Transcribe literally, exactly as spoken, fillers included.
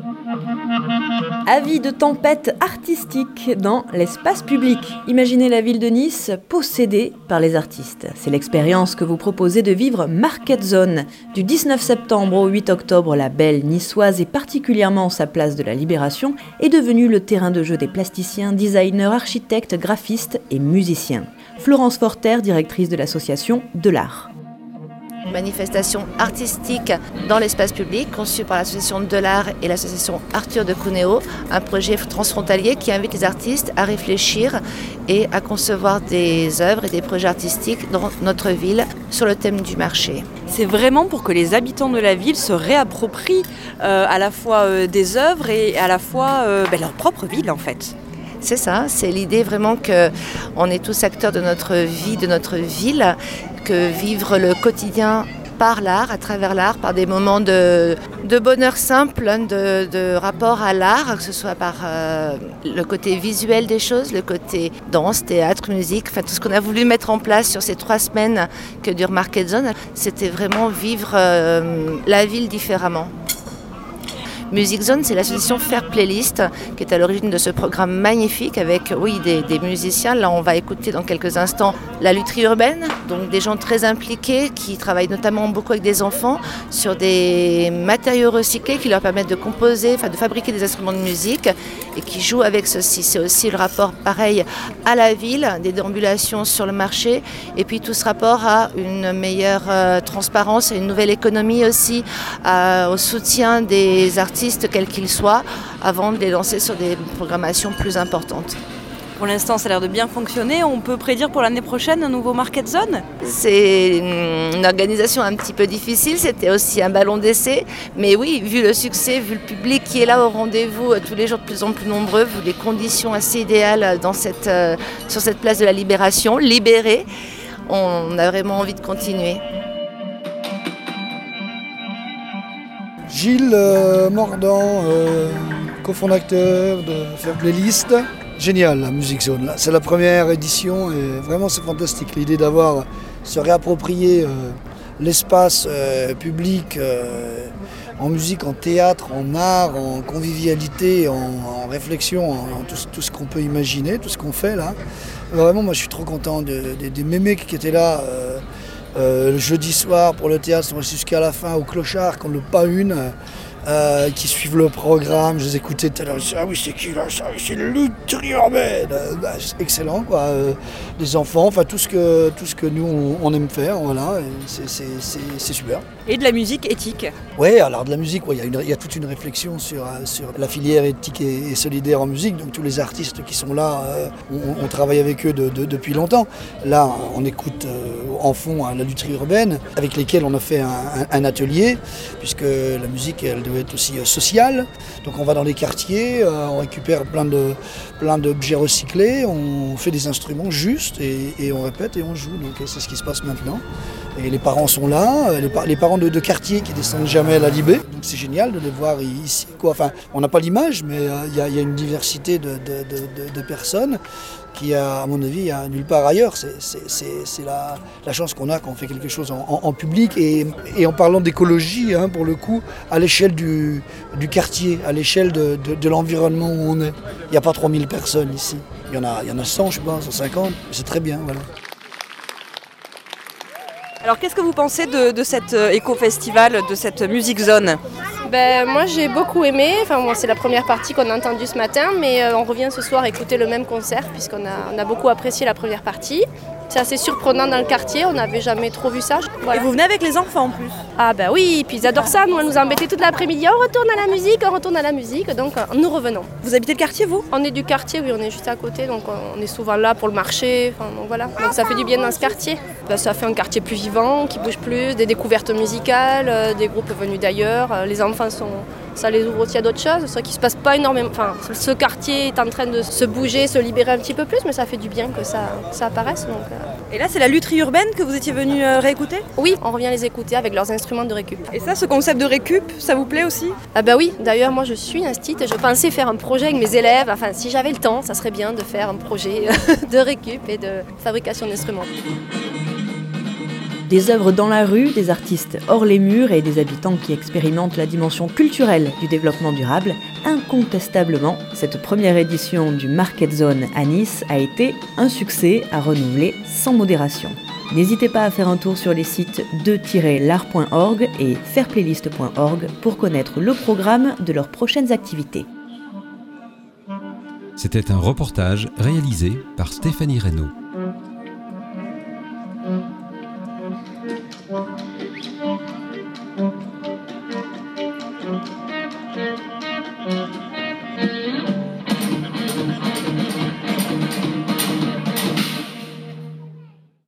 Avis de tempête artistique dans l'espace public. Imaginez la ville de Nice possédée par les artistes. C'est l'expérience que vous proposez de vivre Market Zone. Du dix-neuf septembre au huit octobre, la belle niçoise et particulièrement sa place de la Libération est devenue le terrain de jeu des plasticiens, designers, architectes, graphistes et musiciens. Florence Forter, directrice de l'association De l'Art. Manifestation artistique dans l'espace public conçue par l'association De l'Art et l'association Arthur de Cuneo, un projet transfrontalier qui invite les artistes à réfléchir et à concevoir des œuvres et des projets artistiques dans notre ville sur le thème du marché. C'est vraiment pour que les habitants de la ville se réapproprient euh, à la fois euh, des œuvres et à la fois euh, ben, leur propre ville en fait. C'est ça, c'est l'idée vraiment qu'on est tous acteurs de notre vie, de notre ville, que vivre le quotidien par l'art, à travers l'art, par des moments de, de bonheur simple, de, de rapport à l'art, que ce soit par euh, le côté visuel des choses, le côté danse, théâtre, musique, enfin tout ce qu'on a voulu mettre en place sur ces trois semaines que dure Market Zone, c'était vraiment vivre euh, la ville différemment. Music Zone, c'est l'association Faire Playlist qui est à l'origine de ce programme magnifique avec oui, des, des musiciens. Là, on va écouter dans quelques instants la lutherie urbaine, donc des gens très impliqués qui travaillent notamment beaucoup avec des enfants sur des matériaux recyclés qui leur permettent de composer, enfin de fabriquer des instruments de musique et qui jouent avec ceci. C'est aussi le rapport pareil à la ville, des déambulations sur le marché et puis tout ce rapport à une meilleure euh, transparence et une nouvelle économie aussi, euh, au soutien des artistes quels qu'ils soient, avant de les lancer sur des programmations plus importantes. Pour l'instant, ça a l'air de bien fonctionner. On peut prédire pour l'année prochaine un nouveau Market Zone ? C'est une organisation un petit peu difficile, c'était aussi un ballon d'essai. Mais oui, vu le succès, vu le public qui est là au rendez-vous, tous les jours de plus en plus nombreux, vu les conditions assez idéales dans cette, euh, sur cette place de la Libération, libérée, on a vraiment envie de continuer. Gilles euh, Mordant, euh, cofondateur de Faire Playlist. Génial la Music Zone, là. C'est la première édition et vraiment c'est fantastique. L'idée d'avoir se réapproprier euh, l'espace euh, public euh, en musique, en théâtre, en art, en convivialité, en, en réflexion, en, en tout, tout ce qu'on peut imaginer, tout ce qu'on fait là. Vraiment moi je suis trop content de, de, des mémés qui étaient là. Euh, Euh, le jeudi soir pour le théâtre, on reste jusqu'à la fin au Clochard, qu'on ne pas une, euh, qui suivent le programme. Je les écoutais tout à l'heure, ah oui c'est qui là, ça, c'est le lutherie urbaine, euh, bah, c'est excellent quoi. Euh, les enfants, enfin tout ce que tout ce que nous on, on aime faire, voilà, c'est, c'est, c'est, c'est super. Et de la musique éthique. Oui, alors de la musique, il ouais, y, y a toute une réflexion sur, sur la filière éthique et, et solidaire en musique. Donc tous les artistes qui sont là, euh, on, on travaille avec eux de, de, depuis longtemps. Là, on écoute euh, en fond hein, la lutherie urbaine, avec lesquels on a fait un, un, un atelier, puisque la musique, elle doit être aussi euh, sociale. Donc on va dans les quartiers, euh, on récupère plein, de, plein d'objets recyclés, on fait des instruments justes et, et on répète et on joue. Donc c'est ce qui se passe maintenant. Et les parents sont là, les, par- les parents de, de quartier qui descendent jamais à la Libé. Donc c'est génial de les voir ici, quoi. Enfin, on n'a pas l'image, mais il euh, y, y a une diversité de, de, de, de, de personnes qui, a, à mon avis, y a nulle part ailleurs. C'est, c'est, c'est, c'est la, la chance qu'on a quand on fait quelque chose en, en, en public. Et, et en parlant d'écologie, hein, pour le coup, à l'échelle du, du quartier, à l'échelle de, de, de l'environnement où on est. Il n'y a pas trois mille personnes ici. Il y en a, il y en a cent, je pense, cent cinquante. C'est très bien, voilà. Alors qu'est-ce que vous pensez de, de cet euh, éco-festival, de cette Music Zone ? Ben, moi j'ai beaucoup aimé, enfin, bon, c'est la première partie qu'on a entendue ce matin, mais euh, on revient ce soir écouter le même concert puisqu'on a, on a beaucoup apprécié la première partie. C'est assez surprenant dans le quartier, on n'avait jamais trop vu ça. Voilà. Et vous venez avec les enfants en plus ? Ah ben oui, puis ils adorent ça, nous on nous a embêtés toute l'après-midi, on retourne à la musique, on retourne à la musique, donc euh, nous revenons. Vous habitez le quartier vous ? On est du quartier, oui, on est juste à côté, donc on est souvent là pour le marché, enfin, donc voilà. Donc ça fait du bien dans ce quartier. Ben, ça fait un quartier plus vivant, qui bouge plus, des découvertes musicales, euh, des groupes venus d'ailleurs, euh, les enfants sont... Ça les ouvre aussi à d'autres choses, c'est vrai qu'il ne se passe pas énormément. Enfin, ce quartier est en train de se bouger, se libérer un petit peu plus, mais ça fait du bien que ça, que ça apparaisse. Donc, euh... Et là, c'est la lutherie urbaine que vous étiez venu euh, réécouter ? Oui, on revient les écouter avec leurs instruments de récup. Et ça, ce concept de récup, ça vous plaît aussi ? Ah bah oui, d'ailleurs, moi je suis instite et je pensais faire un projet avec mes élèves. Enfin, si j'avais le temps, ça serait bien de faire un projet de récup et de fabrication d'instruments. Des œuvres dans la rue, des artistes hors les murs et des habitants qui expérimentent la dimension culturelle du développement durable. Incontestablement, cette première édition du Market Zone à Nice a été un succès à renouveler sans modération. N'hésitez pas à faire un tour sur les sites deux tiret l'art point org et fairplaylist point org pour connaître le programme de leurs prochaines activités. C'était un reportage réalisé par Stéphanie Reynaud.